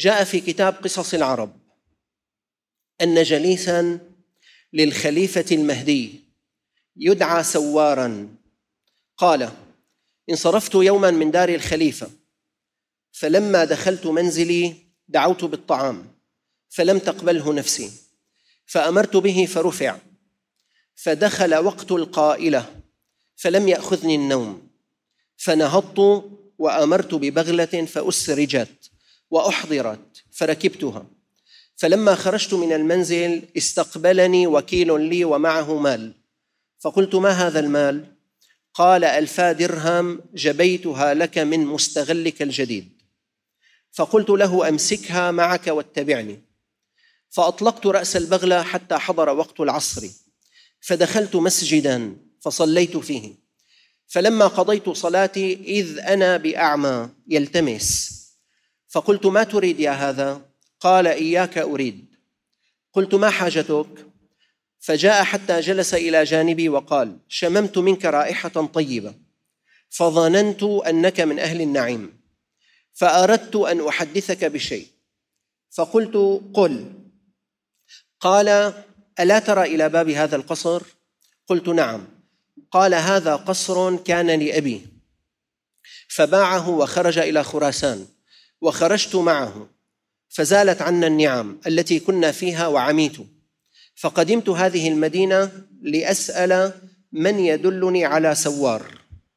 جاء في كتاب قصص العرب أن جليساً للخليفة المهدي يدعى سواراً قال: انصرفت يوماً من دار الخليفة، فلما دخلت منزلي دعوت بالطعام فلم تقبله نفسي، فأمرت به فرفع، فدخل وقت القائلة فلم يأخذني النوم، فنهضت وأمرت ببغلة فأسرجت وأحضرت فركبتها، فلما خرجت من المنزل استقبلني وكيل لي ومعه مال، فقلت: ما هذا المال؟ قال: 1000 درهم جبيتها لك من مستغلك الجديد. فقلت له: أمسكها معك واتبعني. فأطلقت رأس البغلة حتى حضر وقت العصر، فدخلت مسجداً فصليت فيه، فلما قضيت صلاتي إذ أنا بأعمى يلتمس، فقلت: ما تريد يا هذا؟ قال: إياك أريد. قلت: ما حاجتك؟ فجاء حتى جلس إلى جانبي وقال: شممت منك رائحة طيبة فظننت أنك من أهل النعيم، فأردت أن أحدثك بشيء، فقلت: قل. قال: ألا ترى إلى باب هذا القصر؟ قلت: نعم. قال: هذا قصر كان لأبي فباعه وخرج إلى خراسان، وخرجت معه، فزالت عنا النعم التي كنا فيها وعميت، فقدمت هذه المدينة لأسأل من يدلني على سوار،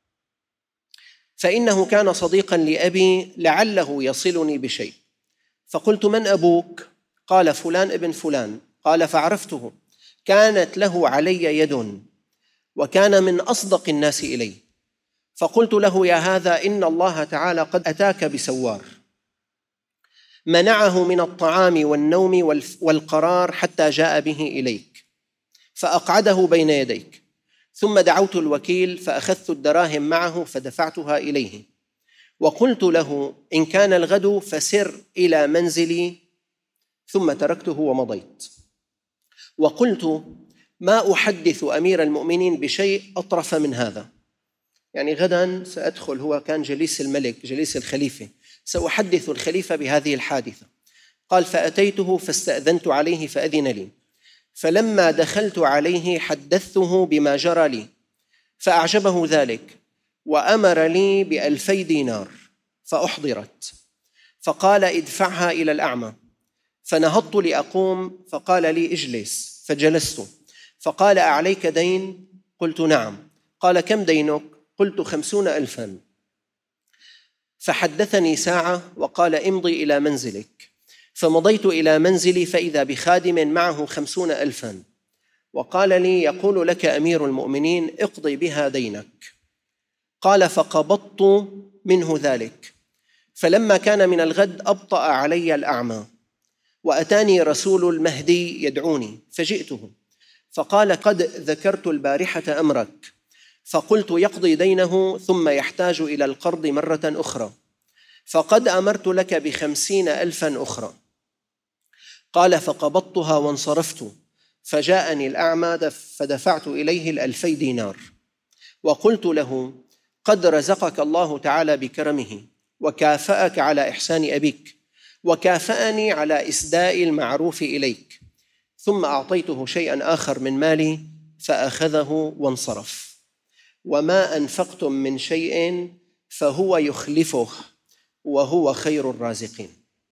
فإنه كان صديقا لأبي لعله يصلني بشيء. فقلت: من أبوك؟ قال: فلان ابن فلان. قال: فعرفته، كانت له علي يد وكان من أصدق الناس إلي. فقلت له: يا هذا، إن الله تعالى قد أتاك بسوار منعه من الطعام والنوم والقرار حتى جاء به إليك، فأقعده بين يديك، ثم دعوت الوكيل فأخذت الدراهم معه فدفعتها إليه، وقلت له: إن كان الغد فسر إلى منزلي، ثم تركته ومضيت. وقلت: ما أحدث أمير المؤمنين بشيء أطرف من هذا، يعني غدا سأدخل، هو كان جليس الملك جليس الخليفة، سأحدث الخليفة بهذه الحادثة. قال: فأتيته فاستأذنت عليه فأذن لي، فلما دخلت عليه حدثته بما جرى لي فأعجبه ذلك، وأمر لي ب2000 دينار فأحضرت، فقال: ادفعها إلى الأعمى. فنهضت لأقوم فقال لي: اجلس، فجلست، فقال: أعليك دين؟ قلت: نعم. قال: كم دينك؟ قلت: 50,000. فحدثني ساعة وقال: امضي إلى منزلك. فمضيت إلى منزلي فإذا بخادم معه 50,000، وقال لي: يقول لك أمير المؤمنين اقضي بها دينك. قال: فقبضت منه ذلك، فلما كان من الغد أبطأ علي الأعمى، وأتاني رسول المهدي يدعوني، فجئته، فقال: قد ذكرت البارحة أمرك، فقلت: يقضي دينه ثم يحتاج إلى القرض مرة أخرى، فقد أمرت لك ب50,000 أخرى. قال: فقبضتها وانصرفت، فجاءني الأعمى فدفعت إليه 2000 دينار، وقلت له: قد رزقك الله تعالى بكرمه، وكافأك على إحسان أبيك، وكافأني على إسداء المعروف إليك. ثم أعطيته شيئا آخر من مالي فأخذه وانصرف. وما أنفقتم من شيء فهو يخلفه وهو خير الرازقين.